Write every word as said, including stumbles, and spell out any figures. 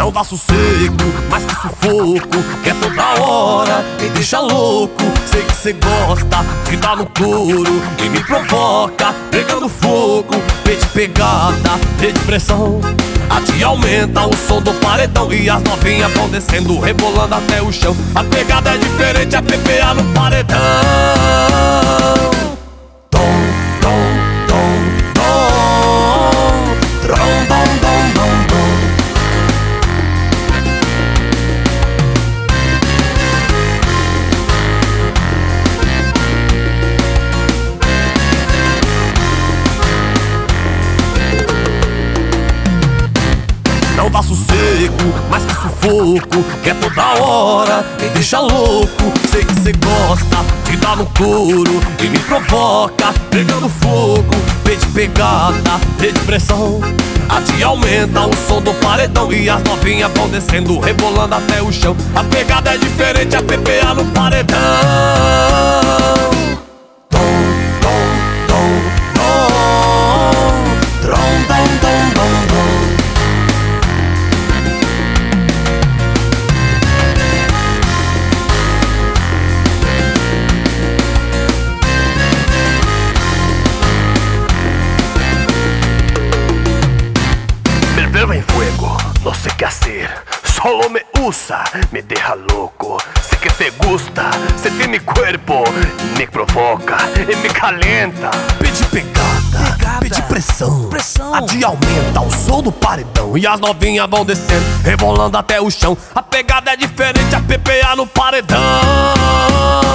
Não dá sossego, mais que sufoco, que é toda hora, me deixa louco. Sei que cê gosta de dar no couro e me provoca, pegando fogo. Vem de pegada, vem de pressão, a te aumenta o som do paredão. E as novinhas vão descendo, rebolando até o chão. A pegada é diferente, é P P A no paredão. Tom, tom, tom, tom, trom, bom, bom, bom, bom. Não dá sossego, mais que sufoco, que é toda hora, me deixa louco. Sei que cê gosta de dar no couro e me provoca, pegando fogo. Vem de pegada, vem de pressão, a te aumenta o som do paredão. E as novinhas vão descendo, rebolando até o chão. A pegada é diferente, é P P A no paredão. Tom, tom, tom, tom, trom, bom, bom, bom, bom. En fuego, no sé qué hacer, solo me usa, me deja loco. Sé que te gusta, sentir mi cuerpo, me provoca e me calienta. Pede pegada, Pegada. pede pressão, Pressão. a de aumenta o som do paredão. E as novinhas vão descendo, rebolando até o chão. A pegada é diferente, a P P A no paredão.